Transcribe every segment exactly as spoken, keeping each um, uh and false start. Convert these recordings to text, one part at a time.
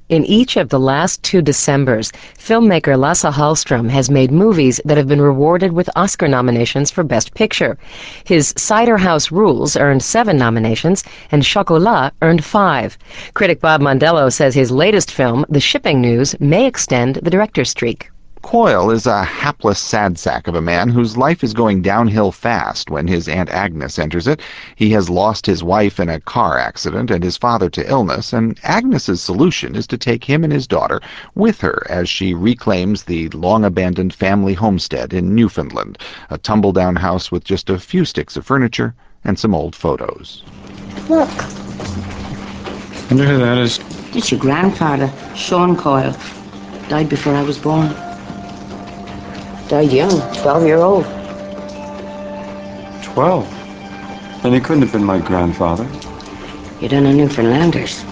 In each of the last two Decembers, filmmaker Lasse Hallström has made movies that have been rewarded with Oscar nominations for Best Picture. His Cider House Rules earned seven nominations, and Chocolat earned five. Critic Bob Mondello says his latest film, The Shipping News, may extend the director's streak. Coyle is a hapless sad sack of a man whose life is going downhill fast when his Aunt Agnes enters it. He has lost his wife in a car accident and his father to illness, and Agnes's solution is to take him and his daughter with her as she reclaims the long-abandoned family homestead in Newfoundland, a tumble-down house with just a few sticks of furniture and some old photos. Look. I wonder who that is. It's your grandfather, Sean Coyle. Died before I was born. Died young, twelve-year-old. Twelve? Then he couldn't have been my grandfather. You don't know Newfoundlanders.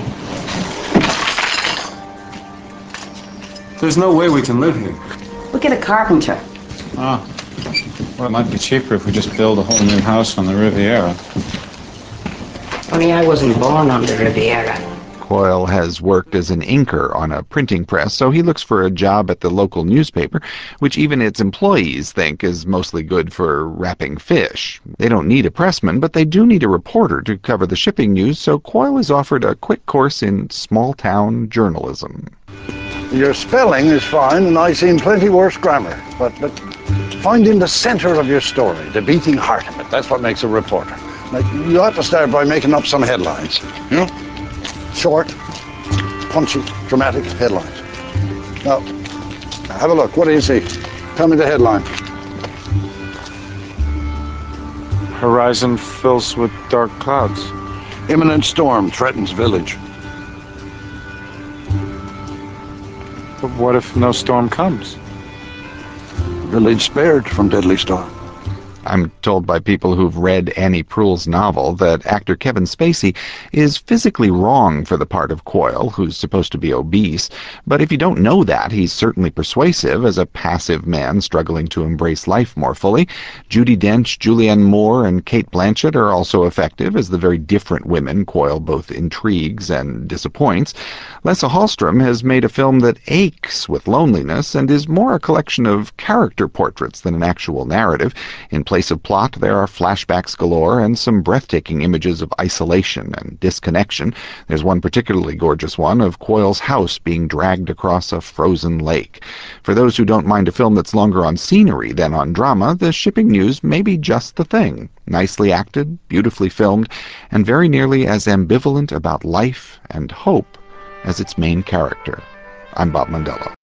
There's no way we can live here. We'll get a carpenter. Ah. Well, it might be cheaper if we just build a whole new house on the Riviera. Only I wasn't born on the Riviera. Coyle has worked as an inker on a printing press, so he looks for a job at the local newspaper, which even its employees think is mostly good for wrapping fish. They don't need a pressman, but they do need a reporter to cover the shipping news, so Coyle is offered a quick course in small-town journalism. Your spelling is fine, and I've seen plenty worse grammar, but, but finding the centre of your story, the beating heart of it, that's what makes a reporter. Like, you ought to start by making up some headlines, you know? Short, punchy, dramatic headlines. Now, have a look. What do you see? Tell me the headline. Horizon fills with dark clouds. Imminent storm threatens village. But what if no storm comes? Village spared from deadly storm. I'm told by people who've read Annie Proulx's novel that actor Kevin Spacey is physically wrong for the part of Coyle, who's supposed to be obese, but if you don't know that, he's certainly persuasive as a passive man struggling to embrace life more fully. Judi Dench, Julianne Moore, and Cate Blanchett are also effective as the very different women Coyle both intrigues and disappoints. Lasse Hallström has made a film that aches with loneliness and is more a collection of character portraits than an actual narrative. In place of plot, there are flashbacks galore and some breathtaking images of isolation and disconnection. There's one particularly gorgeous one of Coyle's house being dragged across a frozen lake. For those who don't mind a film that's longer on scenery than on drama, The Shipping News may be just the thing. Nicely acted, beautifully filmed, and very nearly as ambivalent about life and hope as its main character. I'm Bob Mondello.